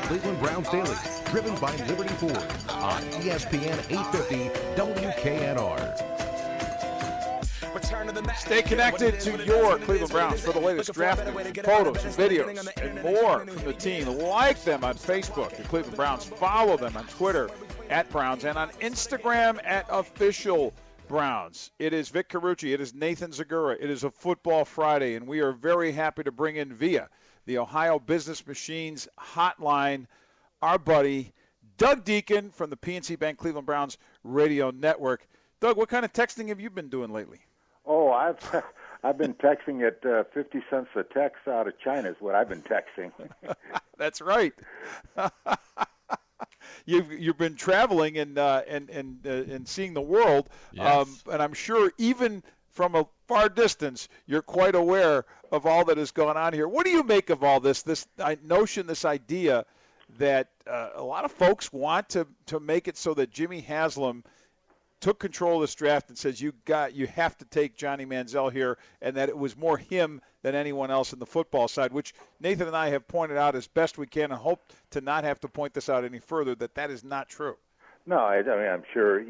Cleveland Browns Daily, driven by Liberty Ford on ESPN 850 WKNR. Stay connected to your Cleveland Browns for the latest draft news, photos, and videos, and more from the team. Like them on Facebook at Cleveland Browns. Follow them on Twitter at Browns and on Instagram at Official Browns. It is Vic Carucci. It is Nathan Zagura. It is a Football Friday, and we are very happy to bring in via the Ohio Business Machines hotline our buddy Doug Deacon from the PNC Bank Cleveland Browns Radio Network. Doug, what kind of texting have you been doing lately? Oh, I've been texting at 50 cents a text out of China is what I've been texting. That's right. You've been traveling and seeing the world, yes. And I'm sure even from a far distance, you're quite aware of all that has gone on here. What do you make of all this notion, this idea that a lot of folks want to make it so that Jimmy Haslam took control of this draft and says you have to take Johnny Manziel here, and that it was more him than anyone else in the football side, which Nathan and I have pointed out as best we can and hope to not have to point this out any further, that is not true. No, I mean, I'm sure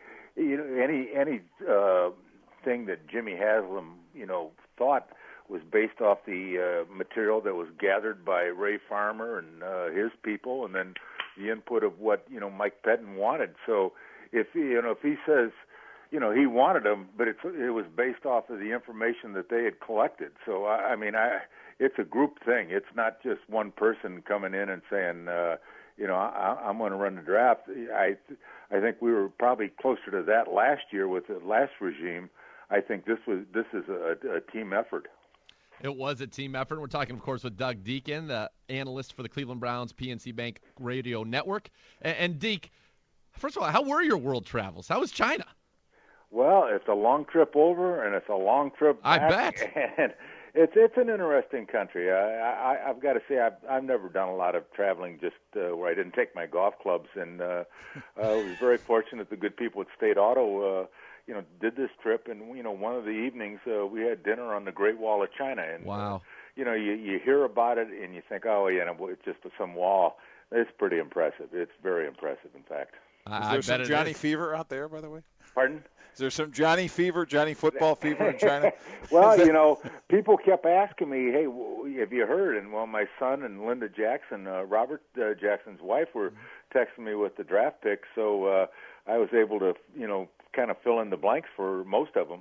any thing that Jimmy Haslam, thought was based off the material that was gathered by Ray Farmer and his people, and then the input of what, Mike Pettin wanted. So if he says, he wanted him, but it was based off of the information that they had collected. So it's a group thing. It's not just one person coming in and saying, I'm going to run the draft. I think we were probably closer to that last year with the last regime. I think this is a team effort. It was a team effort. We're talking, of course, with Doug Deacon, the analyst for the Cleveland Browns PNC Bank Radio Network. And Deke, first of all, how were your world travels? How was China? Well, it's a long trip over, and it's a long trip back. I bet. And it's an interesting country. I've got to say, I've never done a lot of traveling just where I didn't take my golf clubs, and I was very fortunate the good people at State Auto, did this trip. And one of the evenings we had dinner on the Great Wall of China. And wow. You hear about it, and you think, it's just some wall. It's pretty impressive. It's very impressive, in fact. Is there some Johnny Fever out there, by the way? Pardon? Is there some Johnny football fever in China? Well, people kept asking me, hey, have you heard? And, my son and Linda Jackson, Robert Jackson's wife, were texting me with the draft picks, so I was able to, kind of fill in the blanks for most of them.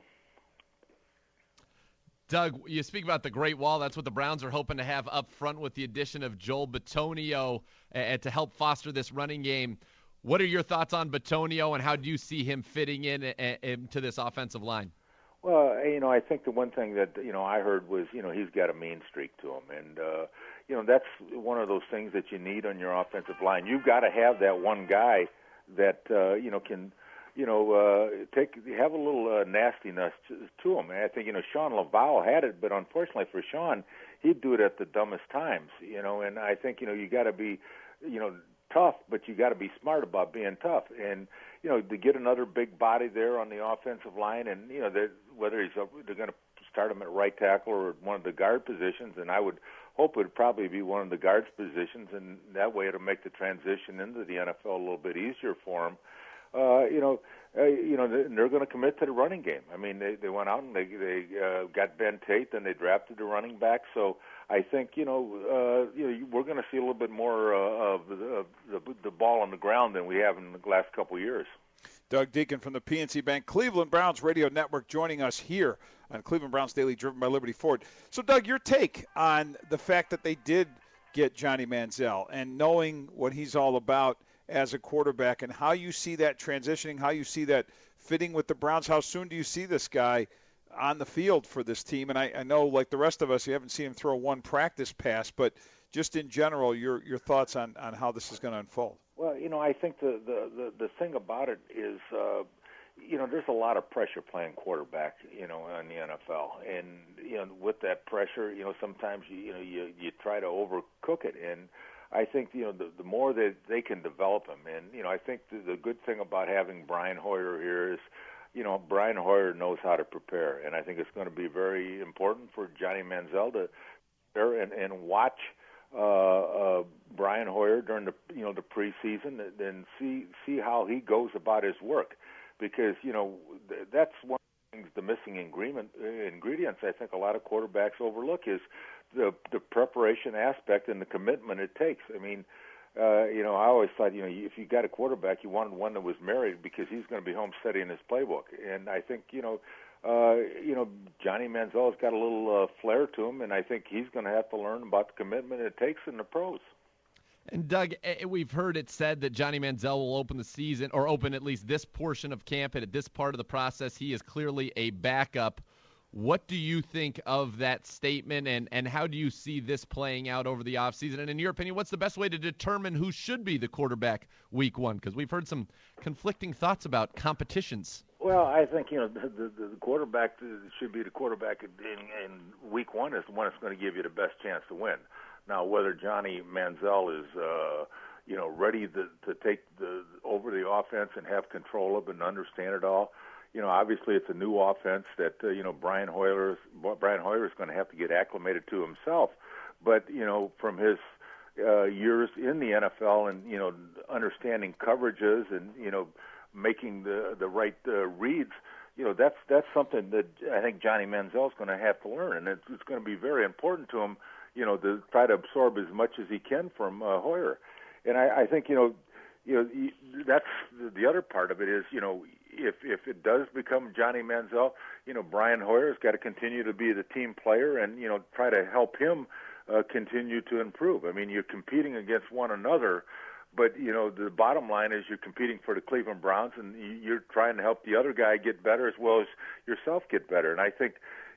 Doug, you speak about the Great Wall. That's what the Browns are hoping to have up front with the addition of Joel Bitonio to help foster this running game. What are your thoughts on Bitonio, and how do you see him fitting into this offensive line? Well, I think the one thing that, I heard was, he's got a mean streak to him. And, that's one of those things that you need on your offensive line. You've got to have that one guy that, can, have a little nastiness to him. And I think, Sean Laval had it, but unfortunately for Sean, he'd do it at the dumbest times, and I think, you got to be, tough, but you got to be smart about being tough. And, to get another big body there on the offensive line, and, whether they're going to start him at right tackle or one of the guard positions, and I would hope it would probably be one of the guards positions, and that way it'll make the transition into the NFL a little bit easier for him. They're going to commit to the running game. I mean, they went out and they got Ben Tate, and they drafted the running back. So I think we're going to see a little bit more of the ball on the ground than we have in the last couple of years. Doug Deacon from the PNC Bank Cleveland Browns Radio Network joining us here on Cleveland Browns Daily, driven by Liberty Ford. So, Doug, your take on the fact that they did get Johnny Manziel and knowing what he's all about as a quarterback, and how you see that transitioning, how you see that fitting with the Browns. How soon do you see this guy on the field for this team? And I know, like the rest of us, you haven't seen him throw one practice pass, but just in general, your thoughts on how this is going to unfold. Well, I think the thing about it is, there's a lot of pressure playing quarterback, in the NFL, and with that pressure, sometimes you try to overcook it, and I think the more that they can develop him, and I think the good thing about having Brian Hoyer here is, Brian Hoyer knows how to prepare, and I think it's going to be very important for Johnny Manziel to prepare and watch Brian Hoyer during the the preseason, and see how he goes about his work, because that's one of the things, the missing ingredients I think a lot of quarterbacks overlook is the preparation aspect and the commitment it takes. I mean, I always thought if you got a quarterback, you wanted one that was married, because he's going to be home studying his playbook, and I think Johnny Manziel's got a little flair to him, and I think he's going to have to learn about the commitment it takes in the pros. And Doug, we've heard it said that Johnny Manziel will open the season, or open at least this portion of camp, and at this part of the process, he is clearly a backup. What do you think of that statement, and how do you see this playing out over the offseason? And in your opinion, what's the best way to determine who should be the quarterback week one? Because we've heard some conflicting thoughts about competitions. Well, I think the quarterback should be the quarterback in week one is the one that's going to give you the best chance to win. Now, whether Johnny Manziel is ready to take over the offense and have control of it and understand it all, obviously it's a new offense that Brian Hoyer is going to have to get acclimated to himself. But from his years in the NFL and understanding coverages and making the right reads, that's something that I think Johnny Manziel is going to have to learn, and it's going to be very important to him, to try to absorb as much as he can from Hoyer. And I think that's the other part of it is if it does become Johnny Manziel, Brian Hoyer's got to continue to be the team player and try to help him continue to improve. I mean, you're competing against one another. But, the bottom line is you're competing for the Cleveland Browns, and you're trying to help the other guy get better as well as yourself get better. And I think,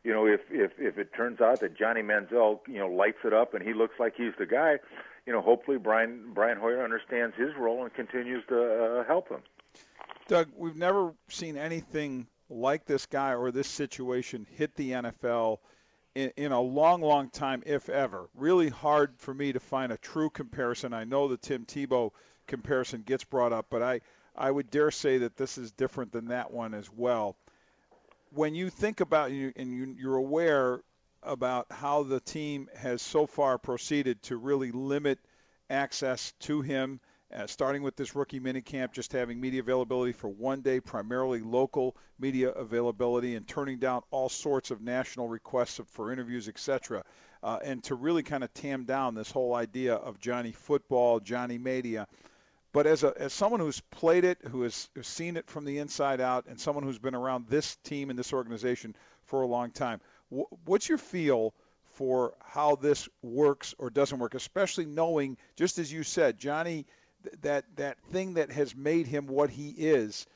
if it turns out that Johnny Manziel, lights it up and he looks like he's the guy, hopefully Brian Hoyer understands his role and continues to help him. Doug, we've never seen anything like this guy or this situation hit the NFL in a long, long time, if ever. Really hard for me to find a true comparison. I know the Tim Tebow comparison gets brought up, but I would dare say that this is different than that one as well. When you think about you're aware about how the team has so far proceeded to really limit access to him, starting with this rookie minicamp, just having media availability for one day, primarily local media availability, and turning down all sorts of national requests for interviews, etc., and to really kind of tam down this whole idea of Johnny football, Johnny media. But as someone who's played it, who has seen it from the inside out, and someone who's been around this team and this organization for a long time, what's your feel for how this works or doesn't work, especially knowing, just as you said, Johnny, that thing that has made him what he is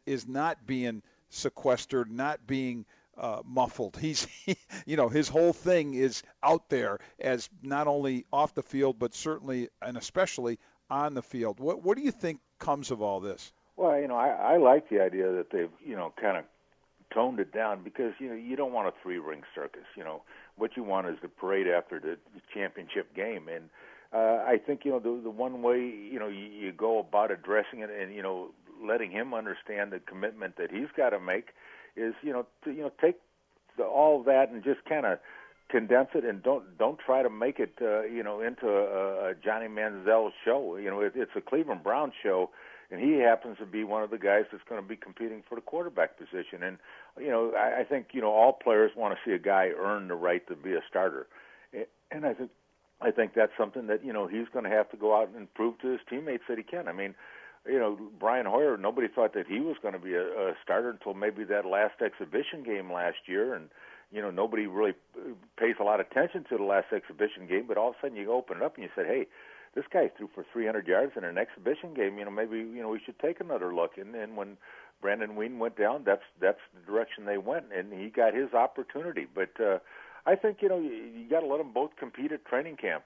not being sequestered, not being muffled. He's, his whole thing is out there as not only off the field, but certainly and especially on the field. What do you think comes of all this? Well, I like the idea that they've, kind of toned it down, because, you don't want a three-ring circus. What you want is the parade after the championship game. And I think, the one way, you go about addressing it and, letting him understand the commitment that he's got to make is, to take all that and just kind of condense it, and don't try to make it, into a Johnny Manziel show. It's a Cleveland Browns show, and he happens to be one of the guys that's going to be competing for the quarterback position. And, I think, all players want to see a guy earn the right to be a starter. And I think that's something that, he's going to have to go out and prove to his teammates that he can. I mean, Brian Hoyer, nobody thought that he was going to be a starter until maybe that last exhibition game last year. And, nobody really pays a lot of attention to the last exhibition game, but all of a sudden you open it up and you said, hey, this guy threw for 300 yards in an exhibition game. Maybe, we should take another look. And when Brandon Weeden went down, that's the direction they went, and he got his opportunity. But I think, you got to let them both compete at training camp.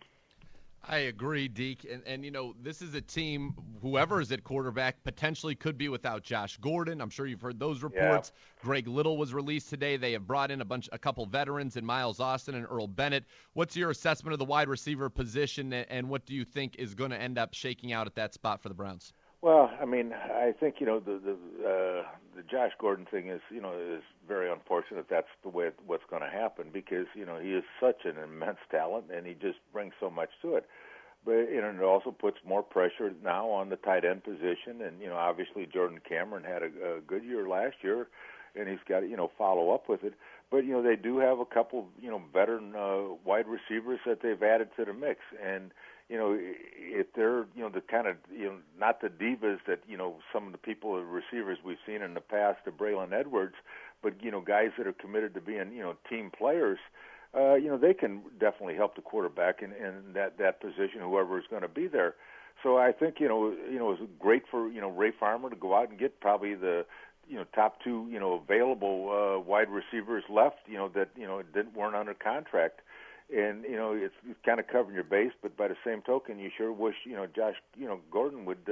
I agree, Deke. And this is a team, whoever is at quarterback, potentially could be without Josh Gordon. I'm sure you've heard those reports. Yeah. Greg Little was released today. They have brought in a couple veterans in Miles Austin and Earl Bennett. What's your assessment of the wide receiver position, and what do you think is going to end up shaking out at that spot for the Browns? Well, I mean, I think the Josh Gordon thing is very unfortunate. That's the way what's going to happen because he is such an immense talent and he just brings so much to it. But it also puts more pressure now on the tight end position, and obviously Jordan Cameron had a good year last year, and he's got to follow up with it. But they do have a couple veteran wide receivers that they've added to the mix, and if they're the kind of not the divas that some of the people receivers we've seen in the past, the Braylon Edwards, but guys that are committed to being team players. They can definitely help the quarterback in that position, whoever is going to be there. So I think it was great for Ray Farmer to go out and get probably the top two available wide receivers left that weren't under contract, and it's kind of covering your base. But by the same token, you sure wish Josh Gordon would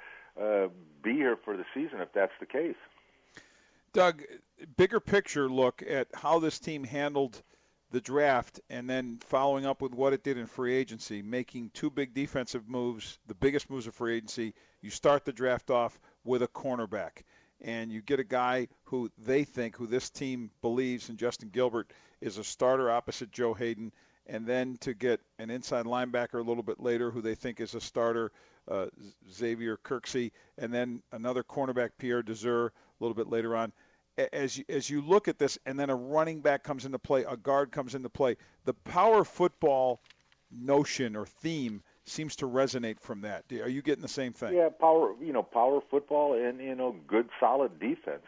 be here for the season if that's the case. Doug, bigger picture look at how this team handled the draft and then following up with what it did in free agency, making two big defensive moves, the biggest moves of free agency. You start the draft off with a cornerback, and you get a guy who this team believes in Justin Gilbert is a starter opposite Joe Hayden, and then to get an inside linebacker a little bit later who they think is a starter, Xavier Kirksey, and then another cornerback, Pierre Desir, a little bit later on. As you look at this, and then a running back comes into play, a guard comes into play, the power football notion or theme seems to resonate from that. Are you getting the same thing? Yeah, power football and good solid defense.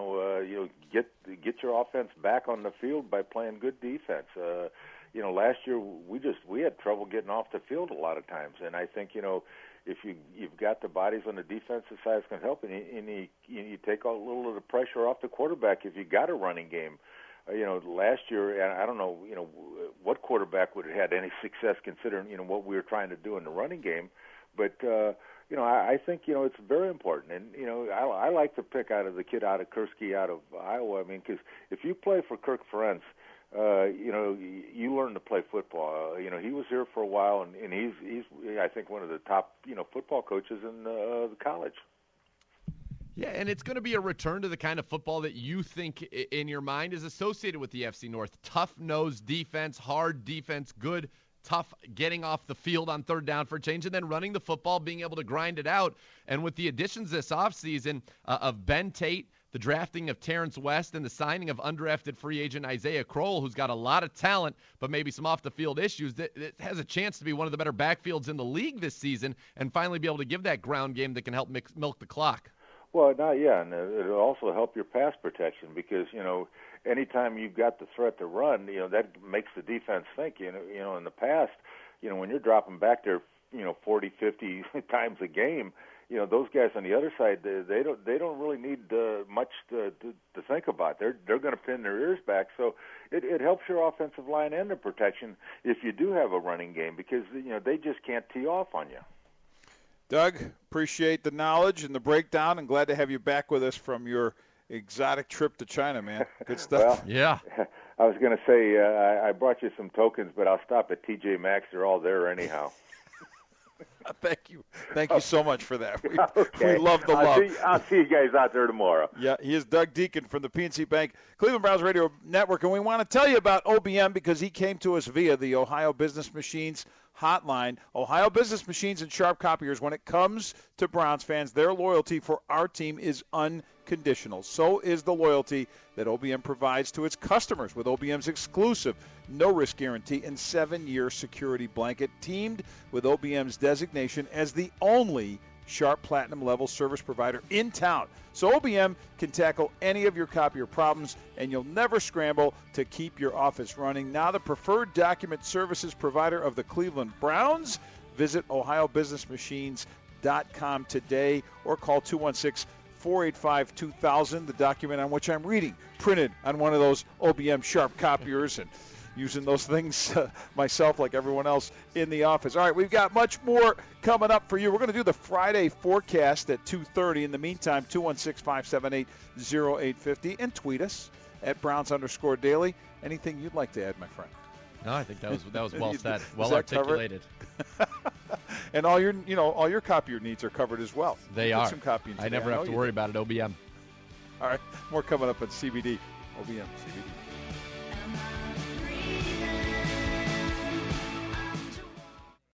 Get your offense back on the field by playing good defense. Last year we had trouble getting off the field a lot of times, and I think if you've got the bodies on the defensive side, it's going to help, and you take a little of the pressure off the quarterback if you got a running game. Last year, and I don't know, what quarterback would have had any success considering what we were trying to do in the running game, but I think it's very important, and I like to pick out of the kid out of Kursky out of Iowa. I mean, because if you play for Kirk Ferentz, you learn to play football. He was here for a while, and he's I think one of the top football coaches in the college. Yeah, and it's going to be a return to the kind of football that you think in your mind is associated with the FC North. Tough-nosed defense, hard defense, good, tough getting off the field on third down for change, and then running the football, being able to grind it out. And with the additions this offseason of Ben Tate, the drafting of Terrence West, and the signing of undrafted free agent Isaiah Crowell, who's got a lot of talent but maybe some off-the-field issues, that has a chance to be one of the better backfields in the league this season and finally be able to give that ground game that can help milk the clock. Well, and it'll also help your pass protection because, anytime you've got the threat to run, that makes the defense think. In the past, when you're dropping back there, 40, 50 times a game, those guys on the other side, they don't really need much to think about. They're going to pin their ears back. So it helps your offensive line and the protection if you do have a running game because they just can't tee off on you. Doug, appreciate the knowledge and the breakdown, and glad to have you back with us from your exotic trip to China, man. Good stuff. Well, yeah. I was going to say I brought you some tokens, but I'll stop at TJ Maxx. They're all there anyhow. Thank you so much for that. Okay. We love the love. I'll see you guys out there tomorrow. Yeah, he is Doug Deacon from the PNC Bank Cleveland Browns Radio Network, and we want to tell you about OBM because he came to us via the Ohio Business Machines hotline. Ohio Business Machines and Sharp Copiers, when it comes to Browns fans, their loyalty for our team is unconditional. So is the loyalty that OBM provides to its customers with OBM's exclusive no-risk guarantee and 7-year security blanket, teamed with OBM's designation as the only Sharp Platinum level service provider in town. So OBM can tackle any of your copier problems, and you'll never scramble to keep your office running. Now the preferred document services provider of the Cleveland Browns. Visit ohiobusinessmachines.com today or call 216-485-2000, the document on which I'm reading, printed on one of those OBM Sharp copiers, and using those things myself like everyone else in the office. All right, we've got much more coming up for you. We're going to do the Friday forecast at 2:30. In the meantime, 216-578-0850, and tweet us at Browns_Daily. Anything you'd like to add, my friend? No, I think that was well said, well articulated. And all your copier needs are covered as well. They Get are. some copying I today. never have to worry about it. OBM. All right, more coming up at CBD. OBM, CBD.